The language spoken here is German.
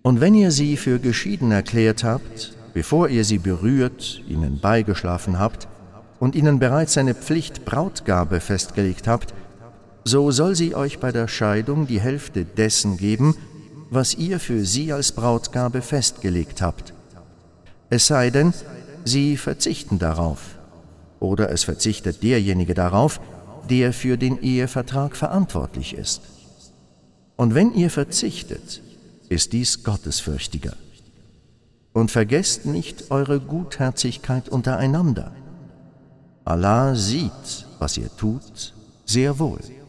Und wenn ihr sie für geschieden erklärt habt, bevor ihr sie berührt, ihnen beigeschlafen habt und ihnen bereits eine Pflicht-Brautgabe festgelegt habt, so soll sie euch bei der Scheidung die Hälfte dessen geben, was ihr für sie als Brautgabe festgelegt habt. Es sei denn, sie verzichten darauf, oder es verzichtet derjenige darauf, der für den Ehevertrag verantwortlich ist. Und wenn ihr verzichtet, ist dies gottesfürchtiger. Und vergesst nicht eure Gutherzigkeit untereinander. Allah sieht, was ihr tut, sehr wohl.